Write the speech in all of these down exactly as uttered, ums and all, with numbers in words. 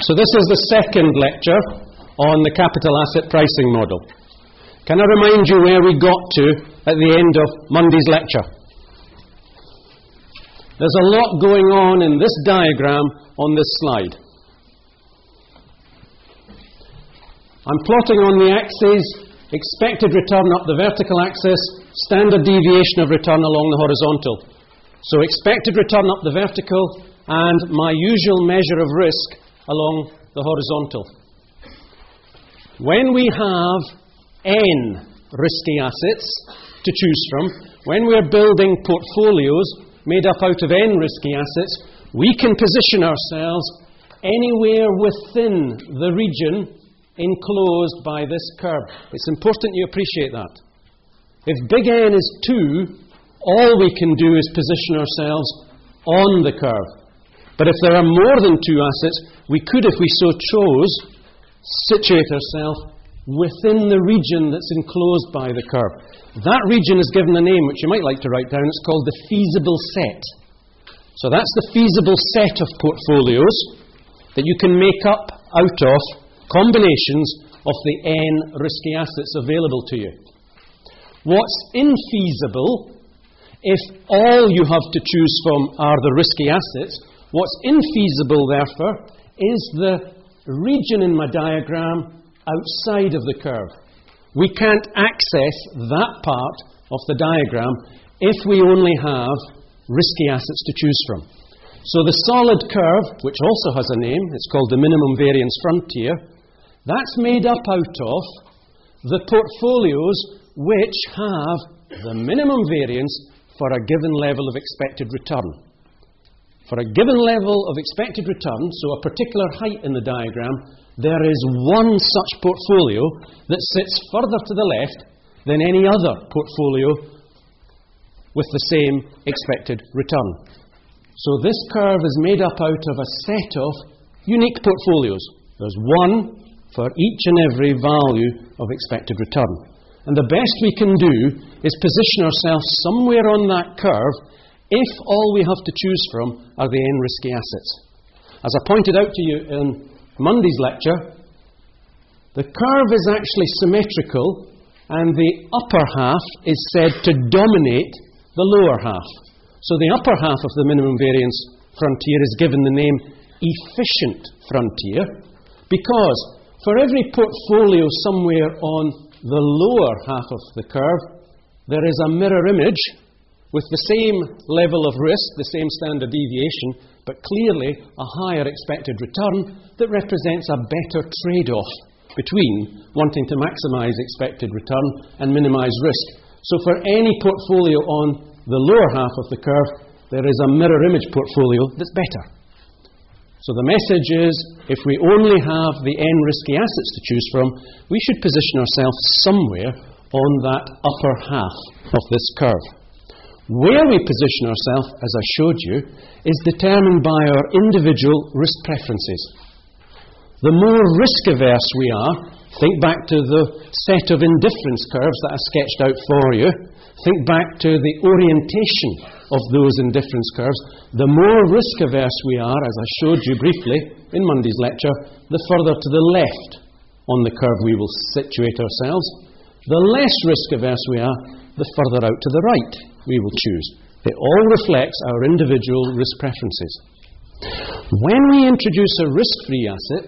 So this is the second lecture on the capital asset pricing model. Can I remind you where we got to at the end of Monday's lecture? There's a lot going on in this diagram on this slide. I'm plotting on the axes expected return up the vertical axis, standard deviation of return along the horizontal. So expected return up the vertical and my usual measure of risk along the horizontal. When we have n risky assets to choose from, when we're building portfolios made up out of n risky assets, we can position ourselves anywhere within the region enclosed by this curve. It's important you appreciate that. If big N is two, all we can do is position ourselves on the curve. But if there are more than two assets, we could, if we so chose, situate ourselves within the region that's enclosed by the curve. That region is given a name which you might like to write down. It's called the feasible set. So that's the feasible set of portfolios that you can make up out of combinations of the n risky assets available to you. What's infeasible, if all you have to choose from are the risky assets, what's infeasible, therefore, is the region in my diagram outside of the curve. We can't access that part of the diagram if we only have risky assets to choose from. So the solid curve, which also has a name, it's called the minimum variance frontier, that's made up out of the portfolios which have the minimum variance for a given level of expected return. For a given level of expected return, so a particular height in the diagram, there is one such portfolio that sits further to the left than any other portfolio with the same expected return. So this curve is made up out of a set of unique portfolios. There's one for each and every value of expected return. And the best we can do is position ourselves somewhere on that curve if all we have to choose from are the n risky assets. As I pointed out to you in Monday's lecture, the curve is actually symmetrical and the upper half is said to dominate the lower half. So the upper half of the minimum variance frontier is given the name efficient frontier because for every portfolio somewhere on the lower half of the curve, there is a mirror image with the same level of risk, the same standard deviation, but clearly a higher expected return that represents a better trade-off between wanting to maximize expected return and minimize risk. So for any portfolio on the lower half of the curve, there is a mirror image portfolio that's better. So the message is, if we only have the n risky assets to choose from, we should position ourselves somewhere on that upper half of this curve. Where we position ourselves, as I showed you, is determined by our individual risk preferences. The more risk-averse we are, think back to the set of indifference curves that I sketched out for you, think back to the orientation of those indifference curves, the more risk-averse we are, as I showed you briefly in Monday's lecture, the further to the left on the curve we will situate ourselves. The less risk-averse we are, the further out to the right we will choose. It all reflects our individual risk preferences. When we introduce a risk-free asset,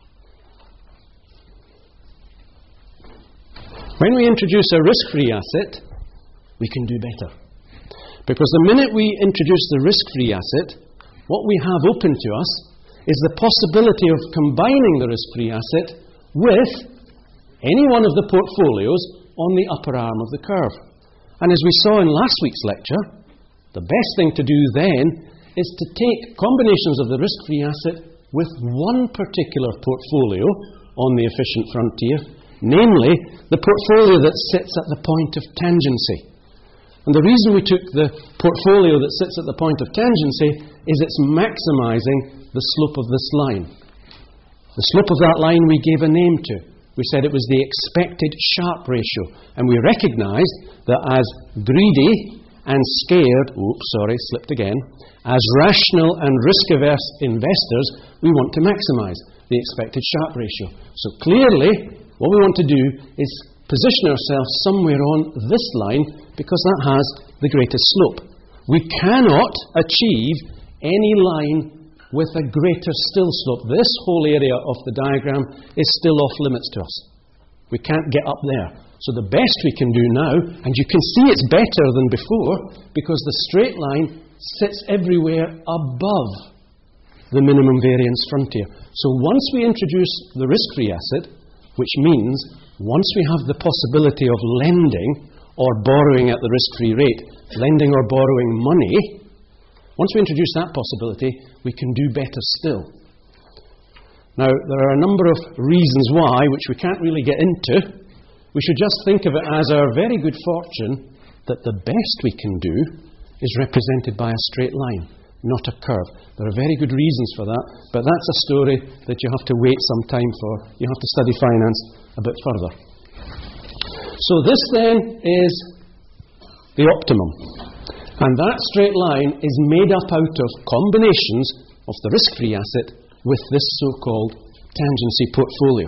when we introduce a risk-free asset, we can do better. Because the minute we introduce the risk-free asset, what we have open to us is the possibility of combining the risk-free asset with any one of the portfolios on the upper arm of the curve. And as we saw in last week's lecture, the best thing to do then is to take combinations of the risk-free asset with one particular portfolio on the efficient frontier, namely the portfolio that sits at the point of tangency. And the reason we took the portfolio that sits at the point of tangency is it's maximizing the slope of this line. The slope of that line we gave a name to. We said it was the expected Sharpe ratio. And we recognized that as greedy and scared, oops, sorry, slipped again, as rational and risk-averse investors, we want to maximize. the expected Sharpe ratio. So clearly, what we want to do is position ourselves somewhere on this line because that has the greatest slope. We cannot achieve any line with a greater still slope. This whole area of the diagram is still off limits to us. We can't get up there. So the best we can do now, and you can see it's better than before, because the straight line sits everywhere above the minimum variance frontier. So once we introduce the risk-free asset, which means once we have the possibility of lending or borrowing at the risk-free rate, lending or borrowing money, once we introduce that possibility, we can do better still. Now, there are a number of reasons why, which we can't really get into. We should just think of it as our very good fortune that the best we can do is represented by a straight line, not a curve. There are very good reasons for that, but that's a story that you have to wait some time for. You have to study finance a bit further. So this then is the optimum. And that straight line is made up out of combinations of the risk-free asset with this so-called tangency portfolio.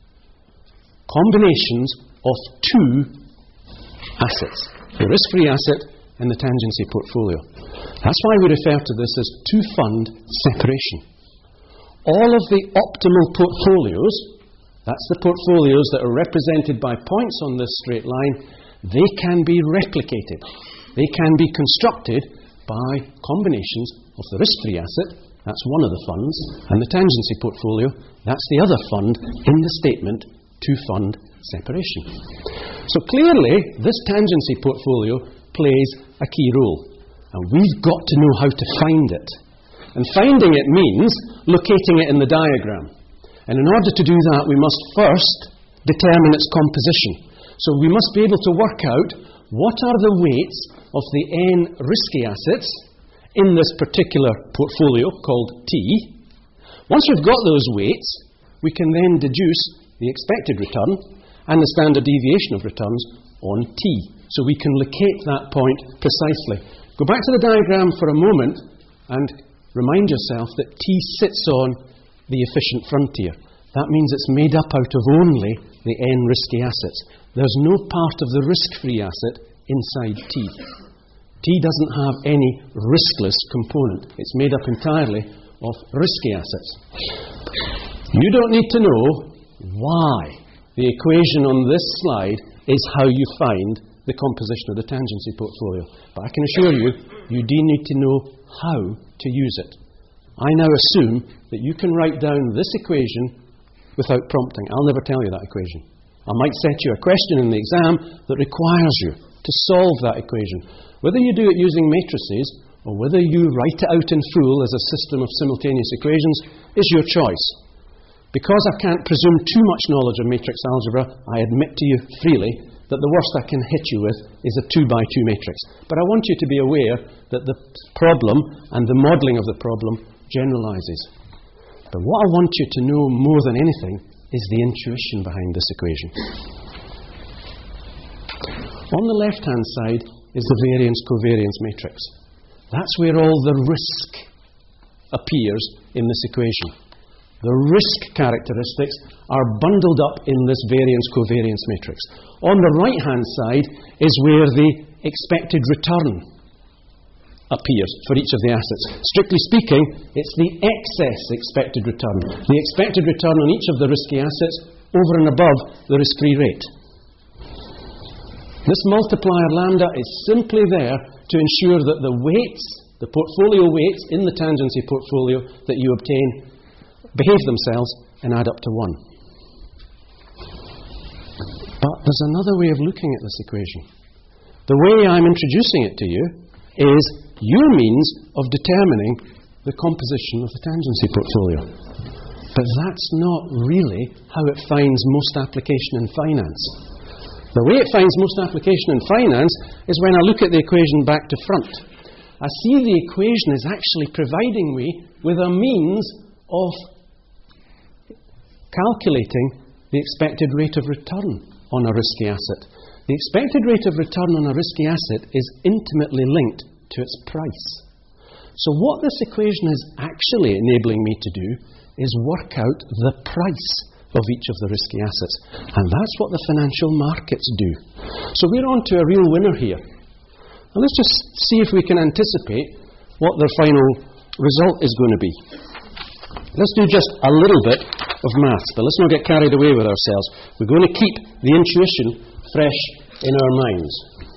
Combinations of two assets, the risk-free asset and the tangency portfolio. That's why we refer to this as two-fund separation. All of the optimal portfolios, that's the portfolios that are represented by points on this straight line, they can be replicated. They can be constructed by combinations of the risk-free asset, that's one of the funds, and the tangency portfolio, that's the other fund in the statement, two-fund separation. So clearly, this tangency portfolio plays a key role, and we've got to know how to find it. And finding it means locating it in the diagram. And in order to do that, we must first determine its composition. So we must be able to work out what are the weights of the n risky assets in this particular portfolio called T. Once we've got those weights, we can then deduce the expected return and the standard deviation of returns on T. So we can locate that point precisely. Go back to the diagram for a moment and remind yourself that T sits on the efficient frontier. That means it's made up out of only the n risky assets. There's no part of the risk-free asset inside T. T doesn't have any riskless component. It's made up entirely of risky assets. You don't need to know why the equation on this slide is how you find the composition of the tangency portfolio. But I can assure you, you do need to know how to use it. I now assume that you can write down this equation without prompting. I'll never tell you that equation. I might set you a question in the exam that requires you to solve that equation. Whether you do it using matrices or whether you write it out in full as a system of simultaneous equations is your choice. Because I can't presume too much knowledge of matrix algebra, I admit to you freely that the worst I can hit you with is a two by two matrix. But I want you to be aware that the problem and the modelling of the problem generalises. But what I want you to know more than anything is the intuition behind this equation. On the left-hand side is the variance-covariance matrix. That's where all the risk appears in this equation. The risk characteristics are bundled up in this variance-covariance matrix. On the right-hand side is where the expected return appears for each of the assets. Strictly speaking, it's the excess expected return. The expected return on each of the risky assets over and above the risk-free rate. This multiplier lambda is simply there to ensure that the weights, the portfolio weights in the tangency portfolio that you obtain behave themselves and add up to one. But there's another way of looking at this equation. The way I'm introducing it to you is your means of determining the composition of the tangency portfolio. But that's not really how it finds most application in finance. The way it finds most application in finance is when I look at the equation back to front. I see the equation is actually providing me with a means of calculating the expected rate of return on a risky asset. The expected rate of return on a risky asset is intimately linked to its price. So what this equation is actually enabling me to do is work out the price of each of the risky assets. And that's what the financial markets do. So we're on to a real winner here. And let's just see if we can anticipate what their final result is going to be. Let's do just a little bit of maths, but let's not get carried away with ourselves. We're going to keep the intuition fresh in our minds.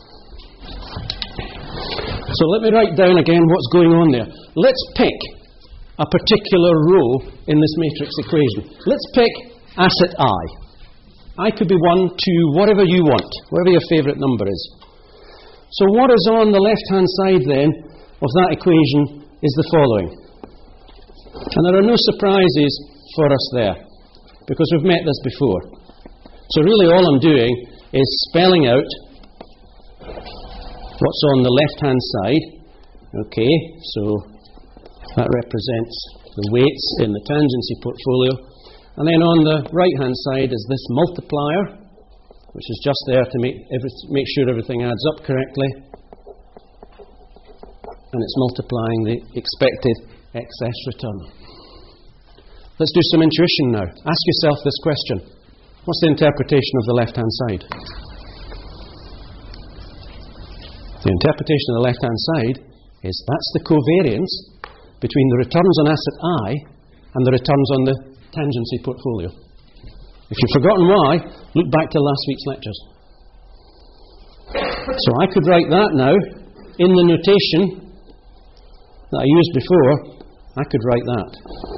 So let me write down again what's going on there. Let's pick a particular row in this matrix equation. Let's pick asset I. I could be one, two, whatever you want, whatever your favourite number is. So what is on the left-hand side then of that equation is the following. And there are no surprises for us there, because we've met this before. So really all I'm doing is spelling out what's on the left-hand side. Okay, so that represents the weights in the tangency portfolio. And then on the right-hand side is this multiplier, which is just there to make, every, make sure everything adds up correctly. And it's multiplying the expected excess return. Let's do some intuition now. Ask yourself this question. What's the interpretation of the left-hand side? The interpretation of the left-hand side is that's the covariance between the returns on asset I and the returns on the tangency portfolio. If you've forgotten why, look back to last week's lectures. So I could write that now in the notation that I used before. I could write that.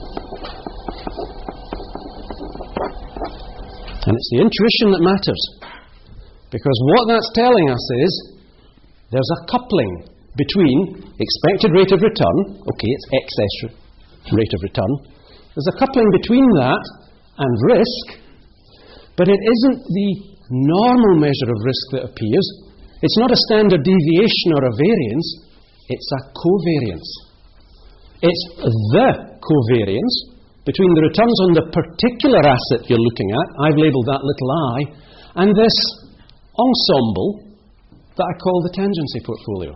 And it's the intuition that matters. Because what that's telling us is there's a coupling between expected rate of return, okay, it's excess rate of return. There's a coupling between that and risk, but it isn't the normal measure of risk that appears. It's not a standard deviation or a variance, it's a covariance. It's the covariance between the returns on the particular asset you're looking at, I've labelled that little I, and this ensemble that I call the tangency portfolio.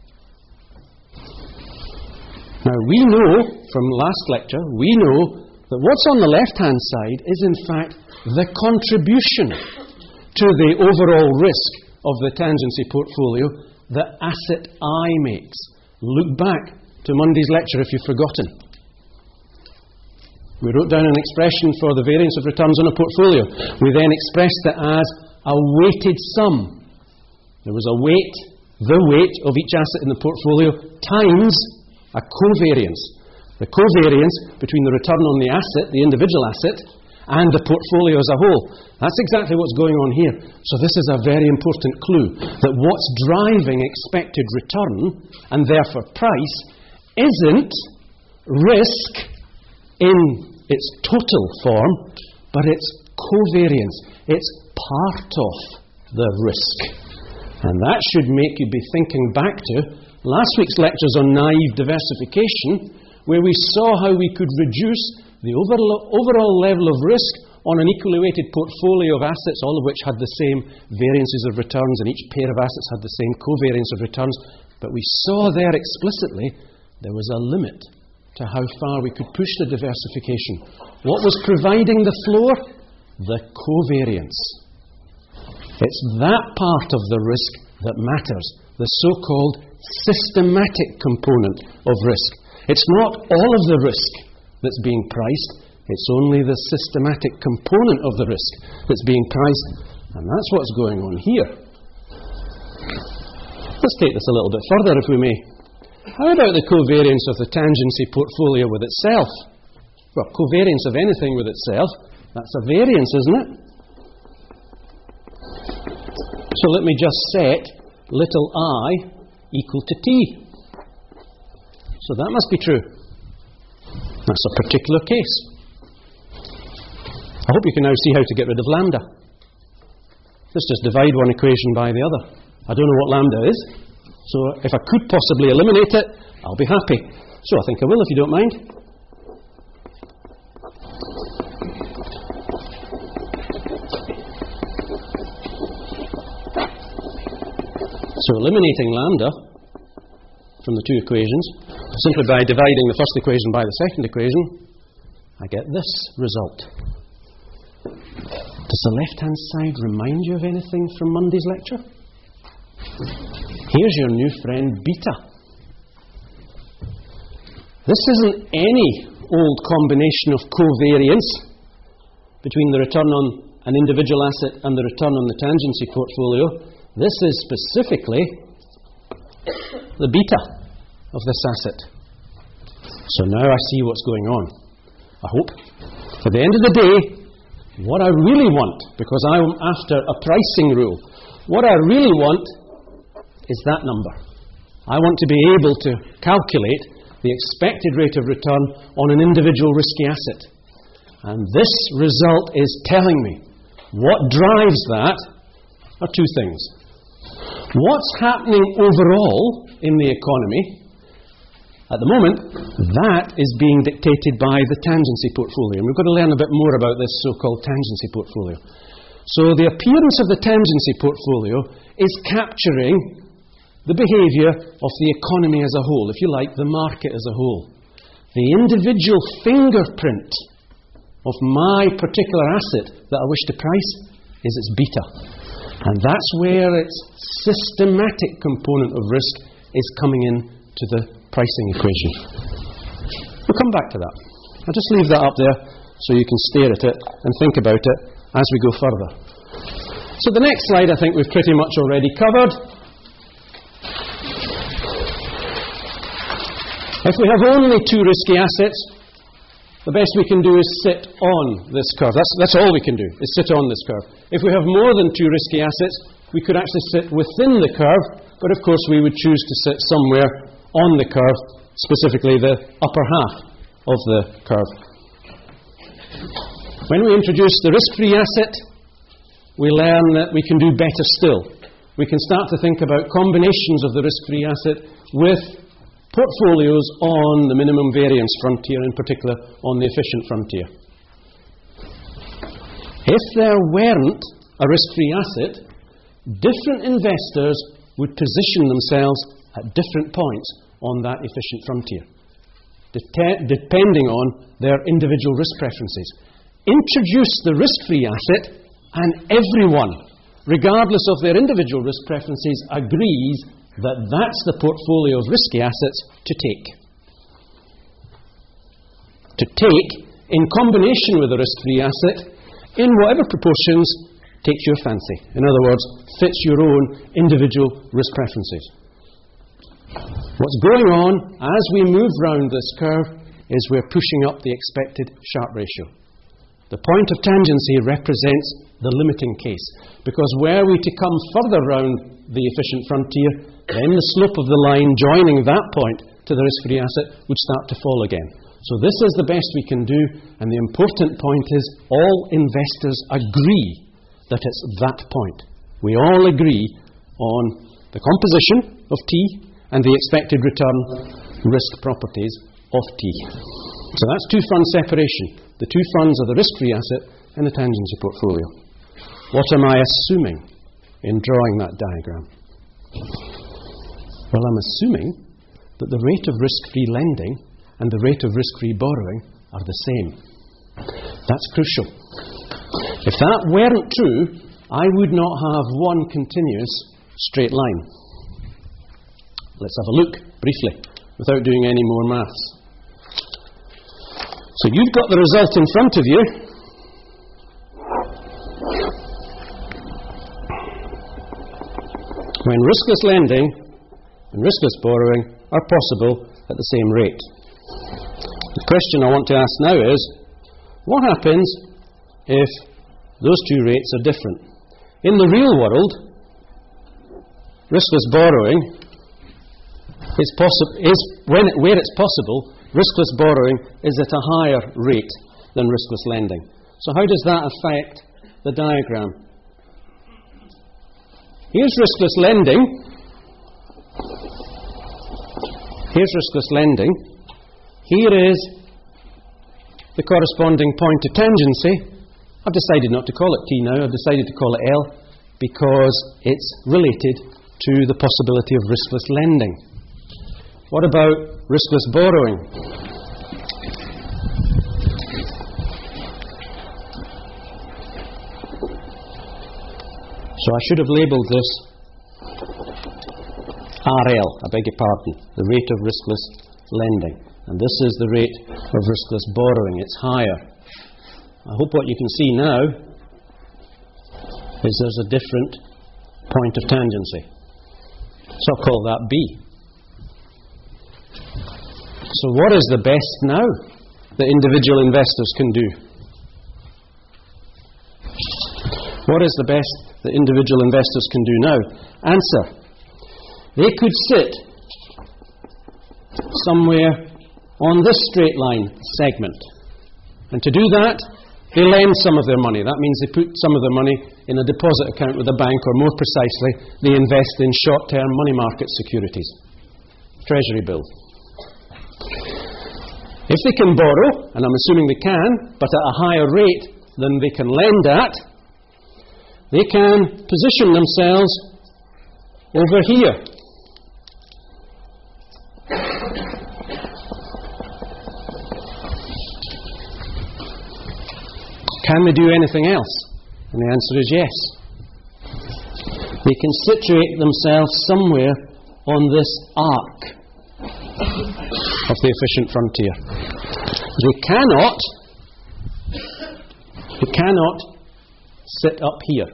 Now we know from last lecture, we know that what's on the left-hand side is in fact the contribution to the overall risk of the tangency portfolio that asset I makes. Look back to Monday's lecture if you've forgotten. We wrote down an expression for the variance of returns on a portfolio. We then expressed it as a weighted sum. There was a weight, the weight of each asset in the portfolio, times a covariance. The covariance between the return on the asset, the individual asset, and the portfolio as a whole. That's exactly what's going on here. So this is a very important clue, that what's driving expected return, and therefore price, isn't risk in its total form, but it's covariance. It's part of the risk. And that should make you be thinking back to last week's lectures on naive diversification, where we saw how we could reduce the overall, overall level of risk on an equally weighted portfolio of assets, all of which had the same variances of returns, and each pair of assets had the same covariance of returns. But we saw there explicitly there was a limit to how far we could push the diversification. What was providing the floor? The covariance. It's that part of the risk that matters, the so-called systematic component of risk. It's not all of the risk that's being priced, it's only the systematic component of the risk that's being priced, and that's what's going on here. Let's take this a little bit further, if we may. How about the covariance of the tangency portfolio with itself? Well, covariance of anything with itself, that's a variance, isn't it? So let me just set little I equal to t. So that must be true. That's a particular case. I hope you can now see how to get rid of lambda. Let's just divide one equation by the other. I don't know what lambda is, so if I could possibly eliminate it, I'll be happy. So I think I will, if you don't mind. So eliminating lambda from the two equations Simply by dividing the first equation by the second equation, I get this result. Does the left-hand side remind you of anything from Monday's lecture? Here's your new friend beta. This isn't any old combination of covariance between the return on an individual asset and the return on the tangency portfolio. This is specifically the beta of this asset. So now I see what's going on. I hope. At the end of the day, what I really want, because I'm after a pricing rule, what I really want is that number. I want to be able to calculate the expected rate of return on an individual risky asset. And this result is telling me what drives that are two things. What's happening overall in the economy? At the moment, that is being dictated by the tangency portfolio. And we've got to learn a bit more about this so-called tangency portfolio. So the appearance of the tangency portfolio is capturing the behaviour of the economy as a whole, if you like, the market as a whole. The individual fingerprint of my particular asset that I wish to price is its beta. And that's where its systematic component of risk is coming in to the pricing equation. We'll come back to that. I'll just leave that up there so you can stare at it and think about it as we go further. So the next slide I think we've pretty much already covered. If we have only two risky assets, the best we can do is sit on this curve. That's, that's all we can do, is sit on this curve. If we have more than two risky assets, we could actually sit within the curve, but of course we would choose to sit somewhere on the curve, specifically the upper half of the curve. When we introduce the risk-free asset, we learn that we can do better still. We can start to think about combinations of the risk-free asset with portfolios on the minimum variance frontier, in particular on the efficient frontier. If there weren't a risk-free asset, different investors would position themselves at different points on that efficient frontier, det- depending on their individual risk preferences. Introduce the risk-free asset and everyone, regardless of their individual risk preferences, agrees that that's the portfolio of risky assets to take. To take in combination with a risk-free asset in whatever proportions takes your fancy. In other words, fits your own individual risk preferences. What's going on as we move round this curve is we're pushing up the expected Sharpe ratio. The point of tangency represents the limiting case, because were we to come further round the efficient frontier, then the slope of the line joining that point to the risk-free asset would start to fall again. So this is the best we can do, and the important point is all investors agree that it's that point. We all agree on the composition of T and the expected return risk properties of T. So that's two-fund separation. The two funds are the risk-free asset and the tangency portfolio. What am I assuming in drawing that diagram? Well, I'm assuming that the rate of risk-free lending and the rate of risk-free borrowing are the same. That's crucial. If that weren't true, I would not have one continuous straight line. Let's have a look, briefly, without doing any more maths. So you've got the result in front of you. When riskless lending and riskless borrowing are possible at the same rate. The question I want to ask now is, what happens if those two rates are different? In the real world, riskless borrowing is possi- is when it, where it's possible, riskless borrowing is at a higher rate than riskless lending. So how does that affect the diagram? Here's riskless lending. Here's riskless lending. Here is the corresponding point of tangency. I've decided not to call it T now. I've decided to call it L because it's related to the possibility of riskless lending. What about riskless borrowing. So I should have labelled this R L, I beg your pardon, the rate of riskless lending. And this is the rate of riskless borrowing. It's higher. I hope what you can see now is there's a different point of tangency. So I'll call that B. So what is the best now that individual investors can do? What is the best that individual investors can do now? Answer. They could sit somewhere on this straight line segment. And to do that, they lend some of their money. That means they put some of their money in a deposit account with a bank, or more precisely, they invest in short-term money market securities, treasury bills. If they can borrow, and I'm assuming they can, but at a higher rate than they can lend at, they can position themselves over here. Can they do anything else? And the answer is yes. They can situate themselves somewhere on this arc of the efficient frontier. They cannot, they cannot sit up here.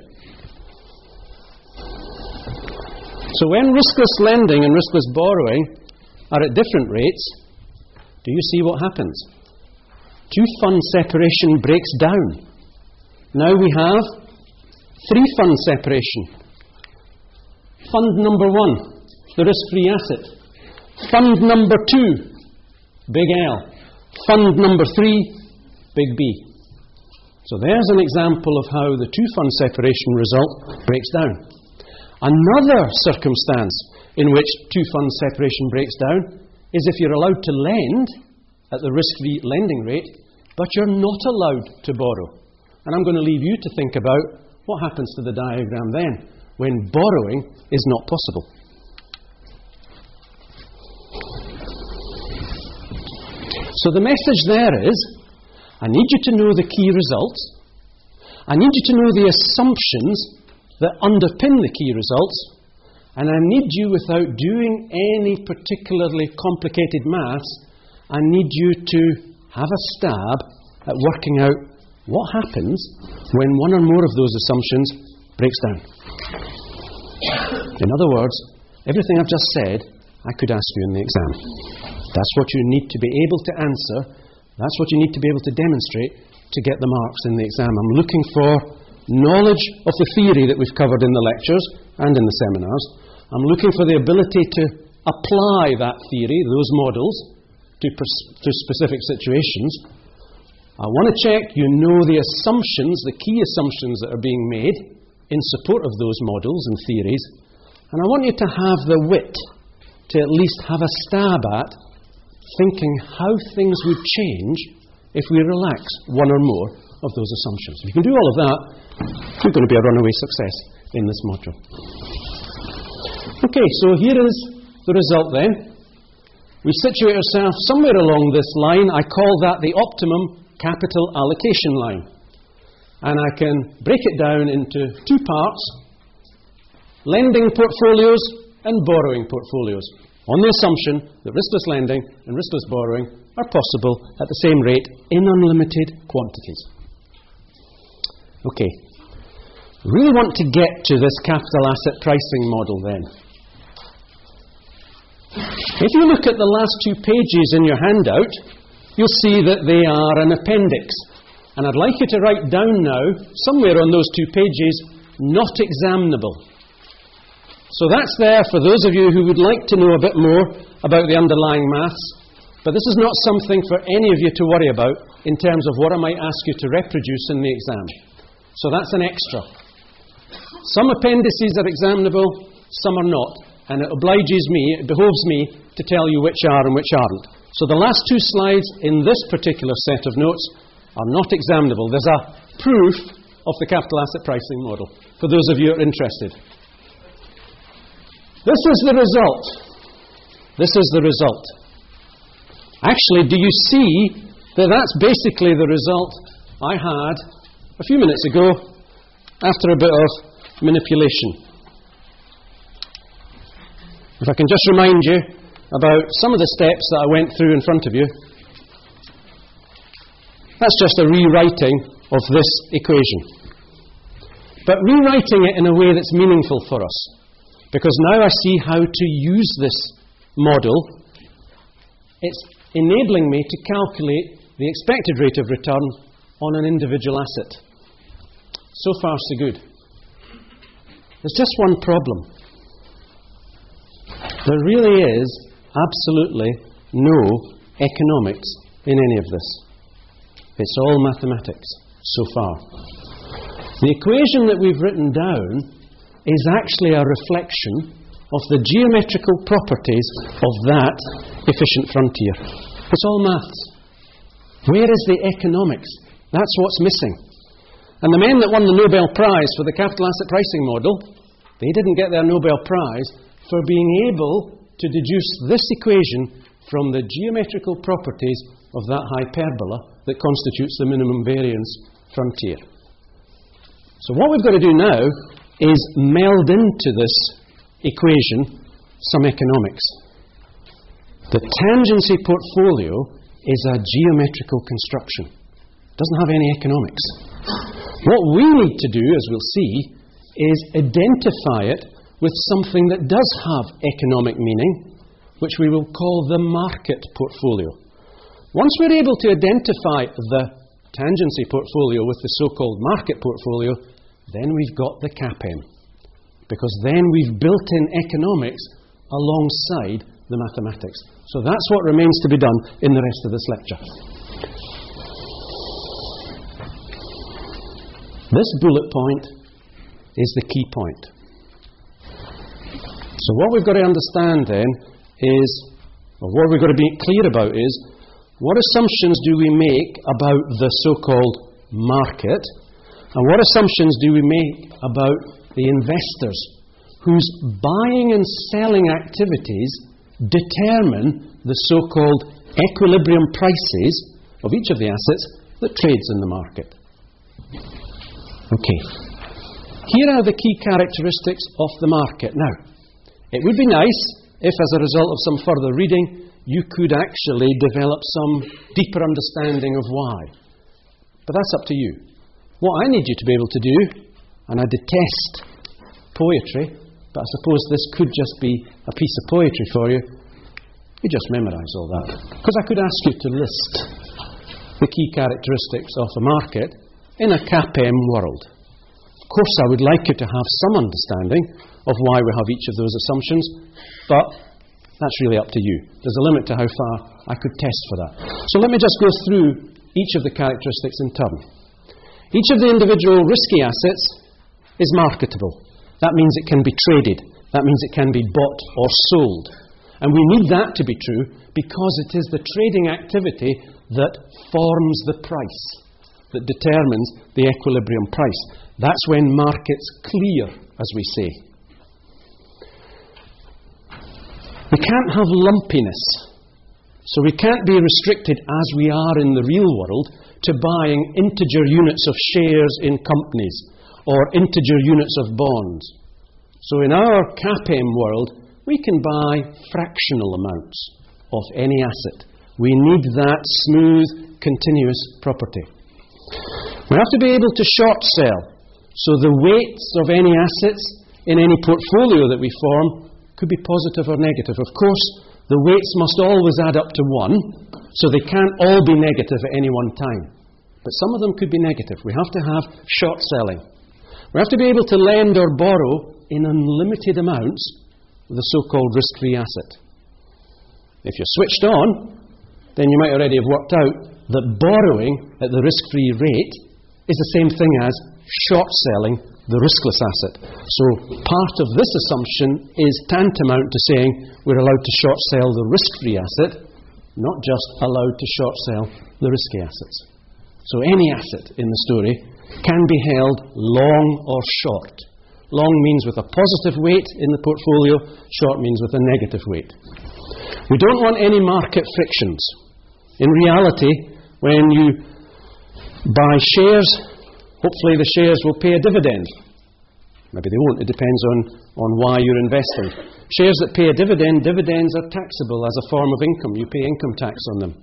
So when riskless lending and riskless borrowing are at different rates, do you see what happens? Two-fund separation breaks down. Now we have three-fund separation. Fund number one, the risk-free asset. Fund number two, big L. Fund number three, big B. So there's an example of how the two-fund separation result breaks down. Another circumstance in which two-fund separation breaks down is if you're allowed to lend at the risk-free lending rate, but you're not allowed to borrow. And I'm going to leave you to think about what happens to the diagram then, when borrowing is not possible. So the message there is, I need you to know the key results. I need you to know the assumptions that underpin the key results. And I need you, without doing any particularly complicated maths, I need you to have a stab at working out what happens when one or more of those assumptions breaks down. In other words, everything I've just said, I could ask you in the exam. That's what you need to be able to answer. That's what you need to be able to demonstrate to get the marks in the exam. I'm looking for knowledge of the theory that we've covered in the lectures and in the seminars. I'm looking for the ability to apply that theory, those models, to, pers- to specific situations. I want to check you know the assumptions, the key assumptions that are being made in support of those models and theories. And I want you to have the wit to at least have a stab at thinking how things would change if we relax one or more of those assumptions. If you can do all of that, you're going to be a runaway success in this module. Okay, so here is the result then. We situate ourselves somewhere along this line. I call that the optimum capital allocation line. And I can break it down into two parts: lending portfolios and borrowing portfolios, on the assumption that riskless lending and riskless borrowing are possible at the same rate in unlimited quantities. Okay, we really want to get to this capital asset pricing model then. If you look at the last two pages in your handout, you'll see that they are an appendix. And I'd like you to write down now, somewhere on those two pages, not examinable. So that's there for those of you who would like to know a bit more about the underlying maths. But this is not something for any of you to worry about in terms of what I might ask you to reproduce in the exam. So that's an extra. Some appendices are examinable, some are not. And it obliges me, it behoves me, to tell you which are and which aren't. So the last two slides in this particular set of notes are not examinable. There's a proof of the capital asset pricing model, for those of you who are interested. This is the result. This is the result. Actually, do you see that that's basically the result I had a few minutes ago after a bit of manipulation? If I can just remind you about some of the steps that I went through in front of you. That's just a rewriting of this equation. But rewriting it in a way that's meaningful for us. Because now I see how to use this model. It's enabling me to calculate the expected rate of return on an individual asset. So far, so good. There's just one problem. There really is absolutely no economics in any of this. It's all mathematics so far. The equation that we've written down is actually a reflection of the geometrical properties of that efficient frontier. It's all maths. Where is the economics? That's what's missing. And the men that won the Nobel Prize for the capital asset pricing model, they didn't get their Nobel Prize for being able to deduce this equation from the geometrical properties of that hyperbola that constitutes the minimum variance frontier. So what we've got to do now is meld into this equation some economics. The tangency portfolio is a geometrical construction. It doesn't have any economics. What we need to do, as we'll see, is identify it with something that does have economic meaning, which we will call the market portfolio. Once we're able to identify the tangency portfolio with the so-called market portfolio, then we've got the CAPM. Because then we've built in economics alongside the mathematics. So that's what remains to be done in the rest of this lecture. This bullet point is the key point. So what we've got to understand then is, or what we've got to be clear about is, what assumptions do we make about the so-called market, and what assumptions do we make about the investors whose buying and selling activities determine the so-called equilibrium prices of each of the assets that trades in the market? Okay. Here are the key characteristics of the market. Now, it would be nice if, as a result of some further reading, you could actually develop some deeper understanding of why. But that's up to you. What I need you to be able to do, and I detest poetry, but I suppose this could just be a piece of poetry for you, you just memorise all that. Because I could ask you to list the key characteristics of a market in a CAPM world. Of course, I would like you to have some understanding of why we have each of those assumptions, but that's really up to you. There's a limit to how far I could test for that. So let me just go through each of the characteristics in turn. Each of the individual risky assets is marketable. That means it can be traded. That means it can be bought or sold. And we need that to be true because it is the trading activity that forms the price, that determines the equilibrium price. That's when markets clear, as we say. We can't have lumpiness. So we can't be restricted, as we are in the real world, to buying integer units of shares in companies or integer units of bonds. So in our CAPM world, we can buy fractional amounts of any asset. We need that smooth, continuous property. We have to be able to short sell. So the weights of any assets in any portfolio that we form could be positive or negative. Of course, the weights must always add up to one, so they can't all be negative at any one time. But some of them could be negative. We have to have short selling. We have to be able to lend or borrow in unlimited amounts the so-called risk-free asset. If you're switched on, then you might already have worked out that borrowing at the risk-free rate is the same thing as short-selling the riskless asset. So part of this assumption is tantamount to saying we're allowed to short-sell the risk-free asset, not just allowed to short-sell the risky assets. So any asset in the story can be held long or short. Long means with a positive weight in the portfolio, short means with a negative weight. We don't want any market frictions. In reality, when you buy shares, hopefully the shares will pay a dividend. Maybe they won't, it depends on, on why you're investing. Shares that pay a dividend, dividends are taxable as a form of income. You pay income tax on them.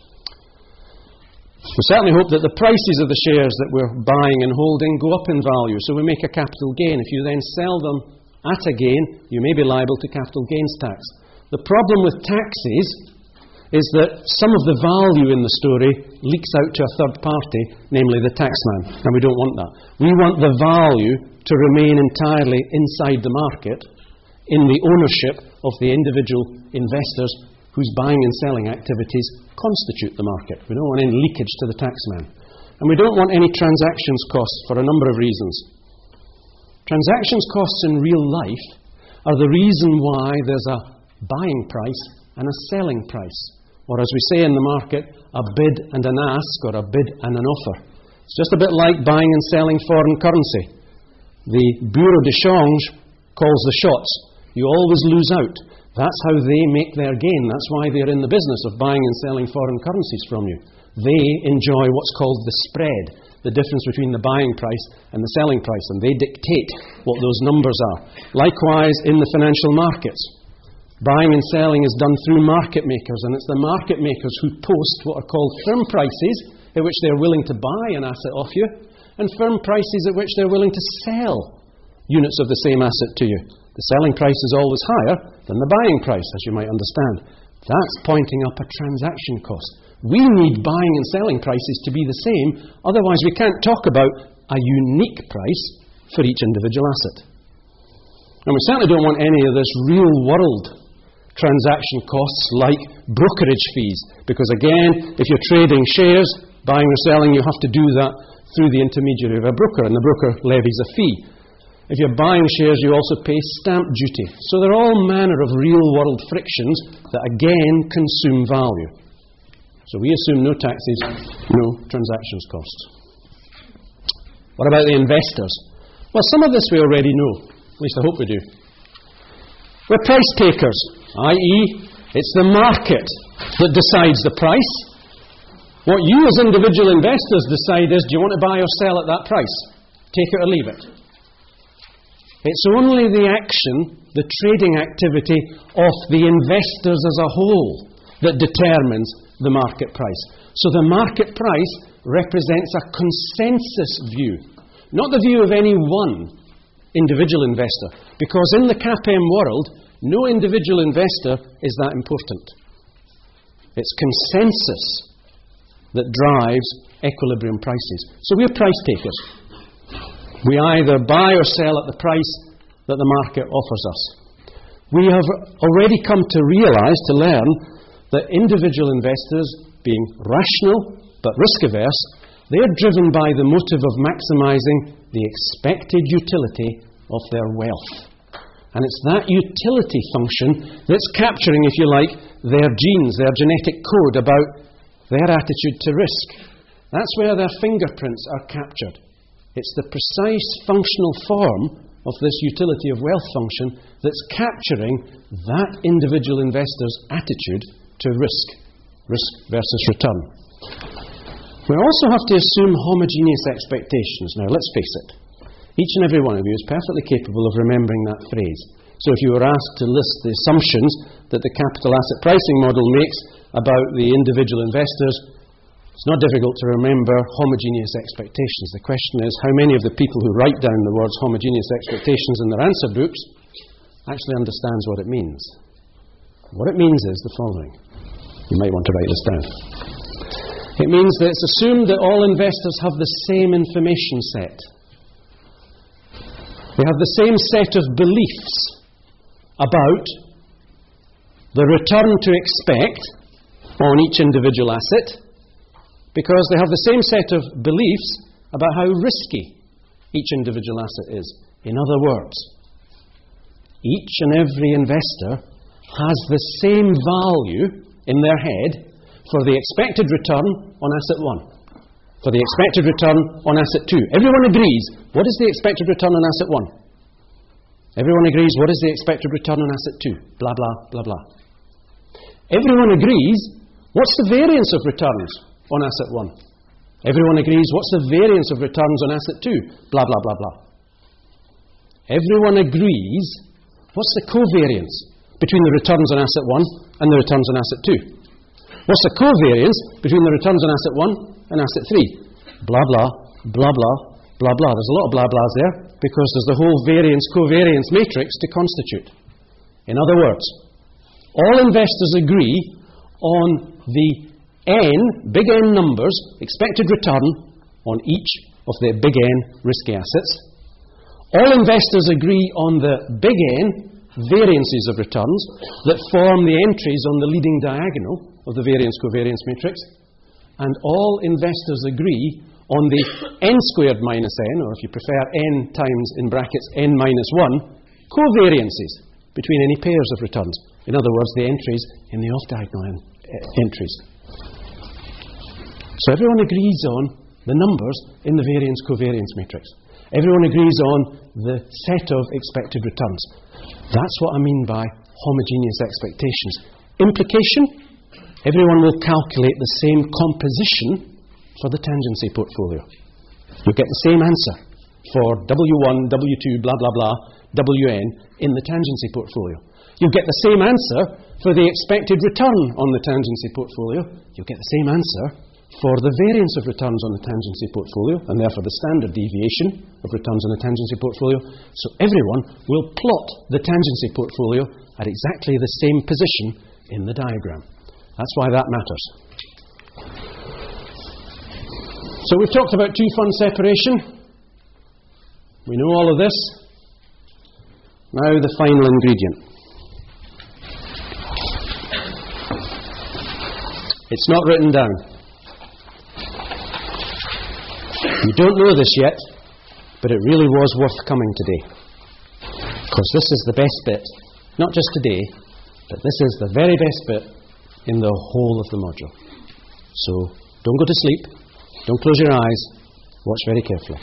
We certainly hope that the prices of the shares that we're buying and holding go up in value, so we make a capital gain. If you then sell them at a gain, you may be liable to capital gains tax. The problem with taxes is that some of the value in the story leaks out to a third party, namely the taxman, and we don't want that. We want the value to remain entirely inside the market, in the ownership of the individual investors whose buying and selling activities constitute the market. We don't want any leakage to the taxman. And we don't want any transactions costs for a number of reasons. Transactions costs in real life are the reason why there's a buying price and a selling price. Or as we say in the market, a bid and an ask, or a bid and an offer. It's just a bit like buying and selling foreign currency. The Bureau de Change calls the shots. You always lose out. That's how they make their gain. That's why they're in the business of buying and selling foreign currencies from you. They enjoy what's called the spread, the difference between the buying price and the selling price, and they dictate what those numbers are. Likewise, in the financial markets, buying and selling is done through market makers, and it's the market makers who post what are called firm prices at which they're willing to buy an asset off you, and firm prices at which they're willing to sell units of the same asset to you. The selling price is always higher than the buying price, as you might understand. That's pointing up a transaction cost. We need buying and selling prices to be the same, otherwise we can't talk about a unique price for each individual asset. And we certainly don't want any of this real-world transaction costs like brokerage fees, because again, if you're trading shares, buying or selling, you have to do that through the intermediary of a broker, and the broker levies a fee. If you're buying shares, you also pay stamp duty. So there are all manner of real-world frictions that again consume value. So we assume no taxes, no transactions costs. What about the investors? Well, some of this we already know. At least I hope we do. We're price takers, that is, it's the market that decides the price. What you as individual investors decide is, do you want to buy or sell at that price? Take it or leave it. It's only the action, the trading activity of the investors as a whole that determines the market price. So the market price represents a consensus view, not the view of any one individual investor, because in the C A P M world, no individual investor is that important. It's consensus that drives equilibrium prices. So we're price takers. We either buy or sell at the price that the market offers us. We have already come to realize, to learn, that individual investors, being rational but risk-averse, they are driven by the motive of maximizing the expected utility of their wealth. And it's that utility function that's capturing, if you like, their genes, their genetic code about their attitude to risk. That's where their fingerprints are captured. It's the precise functional form of this utility of wealth function that's capturing that individual investor's attitude to risk, risk versus return. We also have to assume homogeneous expectations. Now, let's face it. Each and every one of you is perfectly capable of remembering that phrase. So if you were asked to list the assumptions that the capital asset pricing model makes about the individual investors, it's not difficult to remember homogeneous expectations. The question is, how many of the people who write down the words homogeneous expectations in their answer books actually understands what it means? What it means is the following. You might want to write this down. It means that it's assumed that all investors have the same information set. They have the same set of beliefs about the return to expect on each individual asset, because they have the same set of beliefs about how risky each individual asset is. In other words, each and every investor has the same value in their head for the expected return on asset one, for the expected return on asset two. Everyone agrees, what is the expected return on asset one? Everyone agrees, what is the expected return on asset two? Blah, blah, blah, blah. Everyone agrees, What's the variance of returns on asset one? Everyone agrees. What's the variance of returns on asset two? Blah, blah, blah, blah. Everyone agrees. What's the covariance between the returns on asset one and the returns on asset two? What's the covariance between the returns on asset one and asset three? Blah, blah, blah, blah, blah, blah. There's a lot of blah, blahs there because there's the whole variance-covariance matrix to constitute. In other words, all investors agree on the N, big N numbers, expected return on each of the big N risky assets. All investors agree on the big N variances of returns that form the entries on the leading diagonal of the variance-covariance matrix. And all investors agree on the n squared minus n, or if you prefer n times, in brackets, n minus one, covariances between any pairs of returns. In other words, the entries in the off-diagonal en- uh, entries. So everyone agrees on the numbers in the variance-covariance matrix. Everyone agrees on the set of expected returns. That's what I mean by homogeneous expectations. Implication: everyone will calculate the same composition for the tangency portfolio. You'll get the same answer for W one, W two, blah, blah, blah, W N in the tangency portfolio. You'll get the same answer for the expected return on the tangency portfolio. You'll get the same answer for the variance of returns on the tangency portfolio, and therefore the standard deviation of returns on the tangency portfolio. So everyone will plot the tangency portfolio at exactly the same position in the diagram. That's why that matters. So we've talked about two-fund separation. We know all of this. Now the final ingredient. It's not written down. You don't know this yet, but it really was worth coming today. Because this is the best bit, not just today, but this is the very best bit in the whole of the module. So don't go to sleep, don't close your eyes, watch very carefully.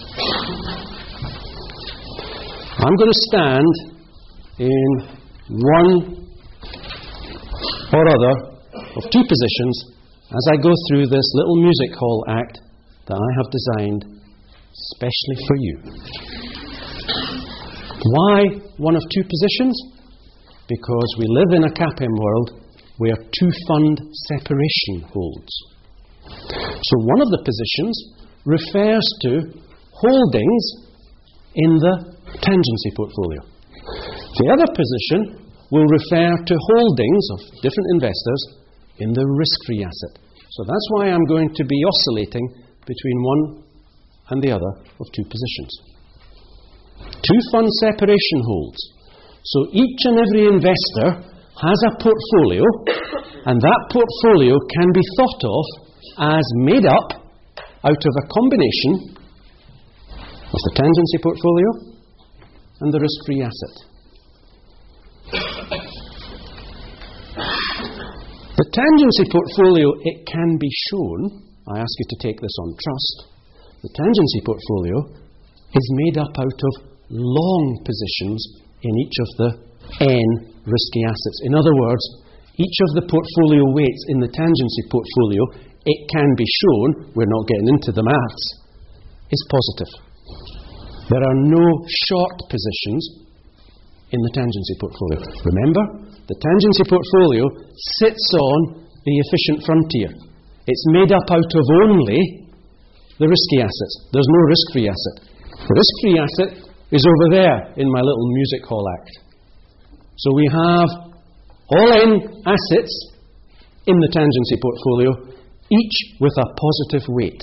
I'm going to stand in one or other of two positions as I go through this little music hall act that I have designed specially for you. Why one of two positions? Because we live in a CAPM world where two-fund separation holds. So one of the positions refers to holdings in the tangency portfolio. The other position will refer to holdings of different investors in the risk-free asset. So that's why I'm going to be oscillating between one and the other of two positions. Two-fund separation holds. So each and every investor has a portfolio, and that portfolio can be thought of as made up out of a combination of the tangency portfolio and the risk-free asset. The tangency portfolio, it can be shown, I ask you to take this on trust, the tangency portfolio is made up out of long positions in each of the N risky assets. In other words, each of the portfolio weights in the tangency portfolio, it can be shown, we're not getting into the maths, is positive. There are no short positions in the tangency portfolio. Remember, the tangency portfolio sits on the efficient frontier. It's made up out of only the risky assets. There's no risk-free asset. The risk-free asset is over there in my little music hall act. So we have all N assets in the tangency portfolio, each with a positive weight.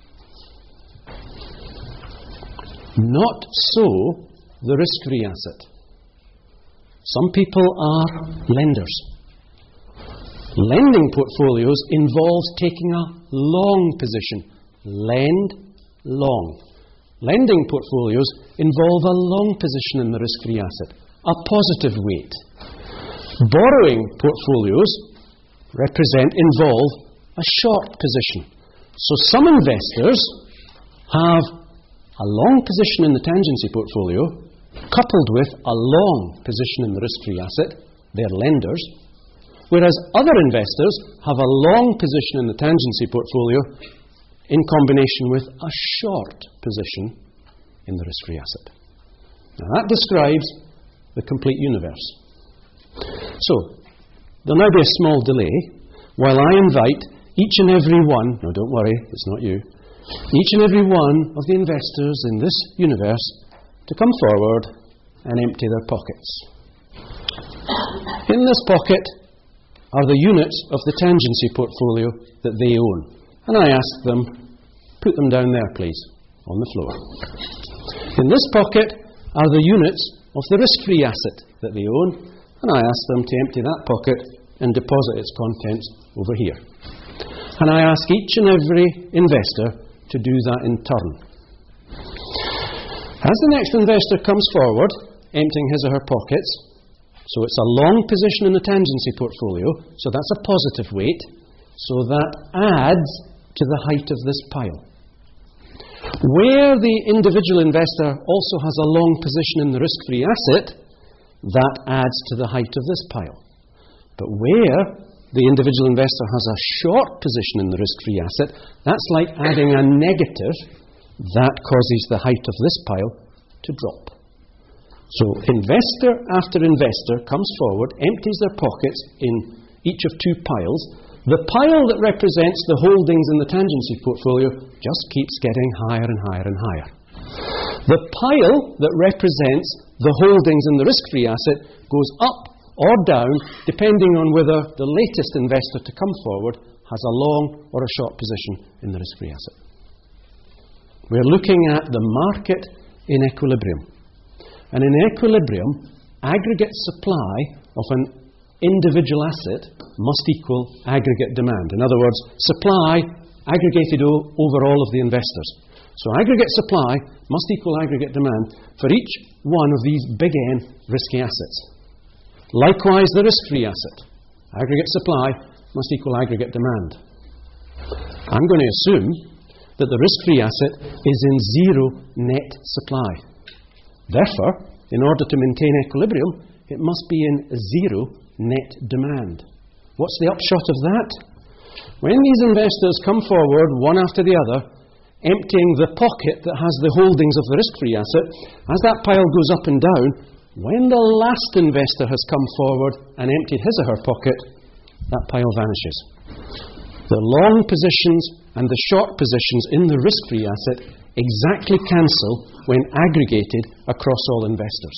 Not so the risk-free asset. Some people are lenders. Lending portfolios involves taking a long position. Lend long. Lending portfolios involve a long position in the risk-free asset, a positive weight. Borrowing portfolios represent, involve a short position. So some investors have a long position in the tangency portfolio coupled with a long position in the risk-free asset. They're lenders. whereas other investors have a long position in the tangency portfolio in combination with a short position in the risk-free asset. Now that describes the complete universe. So, there'll now be a small delay while I invite each and every one, no, don't worry, it's not you, each and every one of the investors in this universe to come forward and empty their pockets. In this pocket are the units of the tangency portfolio that they own. And I ask them, put them down there please, on the floor. In this pocket are the units of the risk-free asset that they own, and I ask them to empty that pocket and deposit its contents over here. And I ask each and every investor to do that in turn. As the next investor comes forward, emptying his or her pockets, so it's a long position in the tangency portfolio, so that's a positive weight, so that adds to the height of this pile. Where the individual investor also has a long position in the risk-free asset, that adds to the height of this pile. But where the individual investor has a short position in the risk-free asset, that's like adding a negative, that causes the height of this pile to drop. So investor after investor comes forward, empties their pockets in each of two piles. The pile that represents the holdings in the tangency portfolio just keeps getting higher and higher and higher. The pile that represents the holdings in the risk-free asset goes up or down depending on whether the latest investor to come forward has a long or a short position in the risk-free asset. We're looking at the market in equilibrium. And in equilibrium, aggregate supply of an individual asset must equal aggregate demand. In other words, supply aggregated o- over all of the investors. So aggregate supply must equal aggregate demand for each one of these big N risky assets. Likewise, the risk-free asset. Aggregate supply must equal aggregate demand. I'm going to assume that the risk-free asset is in zero net supply. Therefore, in order to maintain equilibrium, it must be in zero net demand. What's the upshot of that? When these investors come forward, one after the other, emptying the pocket that has the holdings of the risk-free asset, as that pile goes up and down, when the last investor has come forward and emptied his or her pocket, that pile vanishes. The long positions and the short positions in the risk-free asset exactly cancel when aggregated across all investors.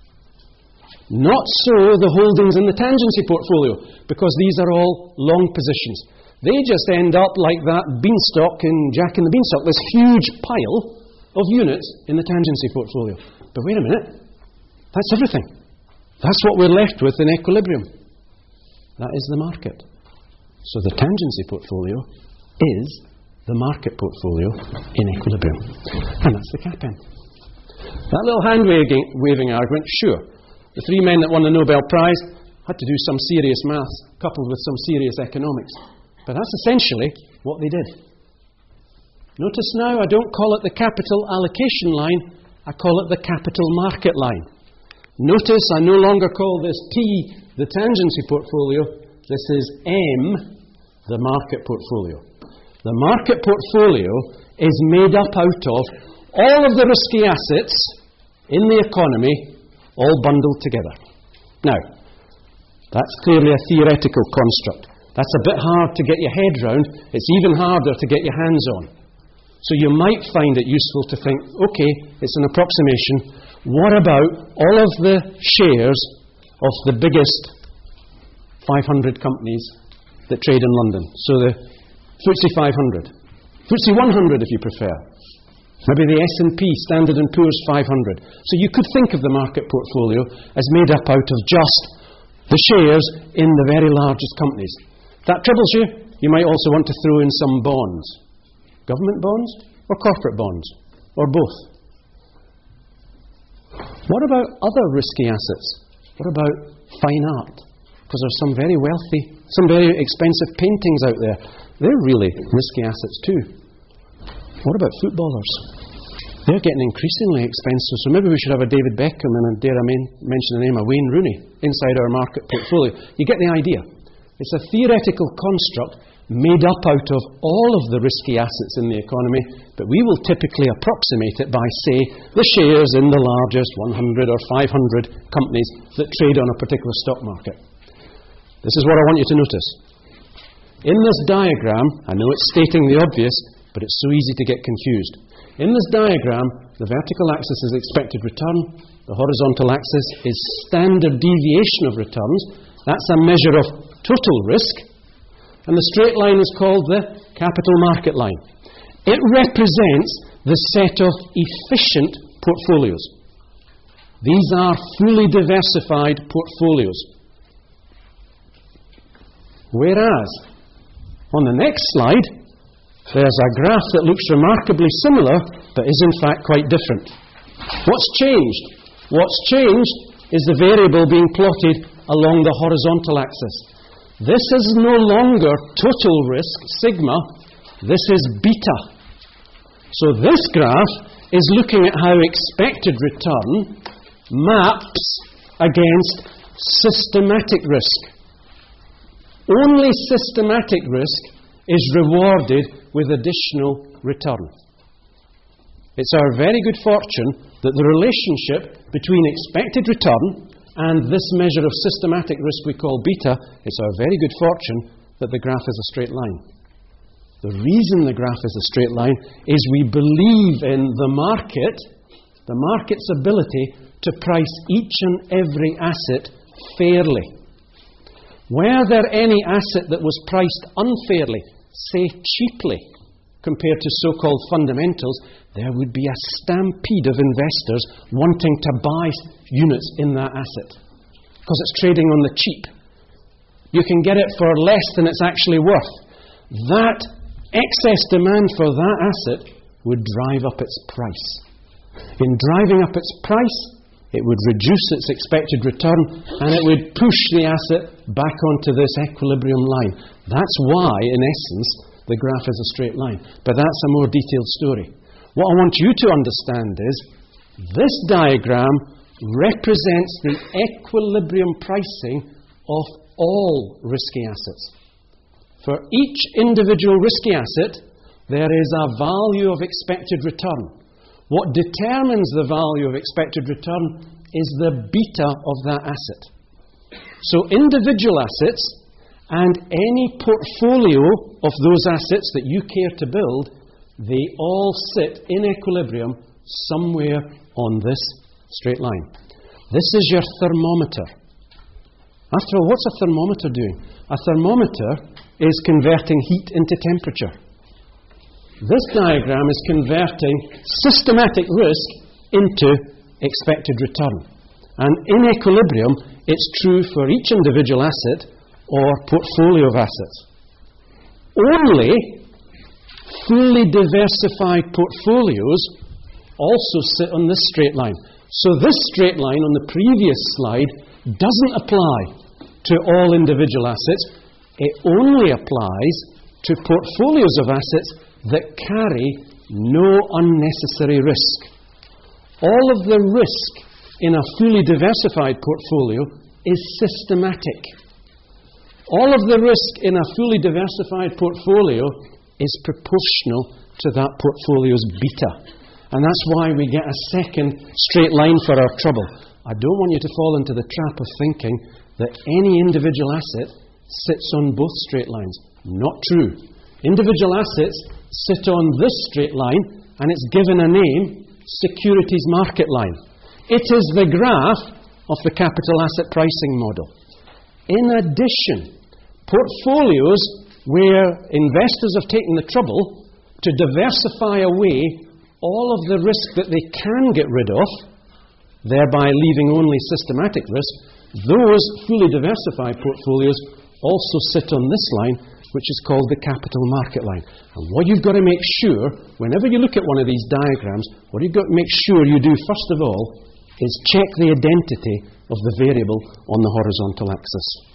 Not so the holdings in the tangency portfolio, because these are all long positions. They just end up like that beanstalk in Jack and the Beanstalk, this huge pile of units in the tangency portfolio. But wait a minute, that's everything. That's what we're left with in equilibrium. That is the market. So the tangency portfolio is the market portfolio in equilibrium. And that's the cap-in. That little hand-waving argument, sure. The three men that won the Nobel Prize had to do some serious maths coupled with some serious economics. But that's essentially what they did. Notice now I don't call it the capital allocation line, I call it the capital market line. Notice I no longer call this T the tangency portfolio, this is M the market portfolio. The market portfolio is made up out of all of the risky assets in the economy, all bundled together. Now, that's clearly a theoretical construct. That's a bit hard to get your head round. It's even harder to get your hands on. So you might find it useful to think, okay, it's an approximation. What about all of the shares of the biggest five hundred companies that trade in London? So the F T S E five hundred, F T S E one hundred if you prefer, maybe the S and P, Standard and Poor's five hundred. So you could think of the market portfolio as made up out of just the shares in the very largest companies. If that troubles you, you might also want to throw in some bonds. Government bonds or corporate bonds or both. What about other risky assets? What about fine art? Because there's some very wealthy, some very expensive paintings out there. They're really risky assets too. What about footballers? They're getting increasingly expensive, so maybe we should have a David Beckham and, a, dare I mention the name of Wayne Rooney inside our market portfolio. You get the idea. It's a theoretical construct made up out of all of the risky assets in the economy, but we will typically approximate it by, say, the shares in the largest one hundred or five hundred companies that trade on a particular stock market. This is what I want you to notice. In this diagram, I know it's stating the obvious, but it's so easy to get confused. In this diagram, the vertical axis is expected return, the horizontal axis is standard deviation of returns. That's a measure of total risk. And the straight line is called the capital market line. It represents the set of efficient portfolios. These are fully diversified portfolios. Whereas, on the next slide, there's a graph that looks remarkably similar, but is in fact quite different. What's changed? What's changed is the variable being plotted along the horizontal axis. This is no longer total risk, sigma, this is beta. So this graph is looking at how expected return maps against systematic risk. Only systematic risk is rewarded with additional return. It's our very good fortune that the relationship between expected return and this measure of systematic risk we call beta, it's our very good fortune that the graph is a straight line. The reason the graph is a straight line is we believe in the market, the market's ability to price each and every asset fairly. Were there any asset that was priced unfairly, say cheaply, compared to so-called fundamentals, there would be a stampede of investors wanting to buy units in that asset because it's trading on the cheap. You can get it for less than it's actually worth. That excess demand for that asset would drive up its price. In driving up its price, it would reduce its expected return and it would push the asset back onto this equilibrium line. That's why, in essence, the graph is a straight line. But that's a more detailed story. What I want you to understand is this diagram represents the equilibrium pricing of all risky assets. For each individual risky asset, there is a value of expected return. What determines the value of expected return is the beta of that asset. So individual assets and any portfolio of those assets that you care to build, they all sit in equilibrium somewhere on this straight line. This is your thermometer. After all, what's a thermometer doing? A thermometer is converting heat into temperature. This diagram is converting systematic risk into expected return. And in equilibrium, it's true for each individual asset or portfolio of assets. Only fully diversified portfolios also sit on this straight line. So this straight line on the previous slide doesn't apply to all individual assets. It only applies to portfolios of assets that carry no unnecessary risk. All of the risk in a fully diversified portfolio is systematic. All of the risk in a fully diversified portfolio is proportional to that portfolio's beta. And that's why we get a second straight line for our trouble. I don't want you to fall into the trap of thinking that any individual asset sits on both straight lines. Not true. Individual assets sit on this straight line, and it's given a name, securities market line. It is the graph of the capital asset pricing model. In addition, portfolios where investors have taken the trouble to diversify away all of the risk that they can get rid of, thereby leaving only systematic risk, those fully diversified portfolios also sit on this line, which is called the capital market line. And what you've got to make sure, whenever you look at one of these diagrams, what you've got to make sure you do first of all is check the identity of the variable on the horizontal axis.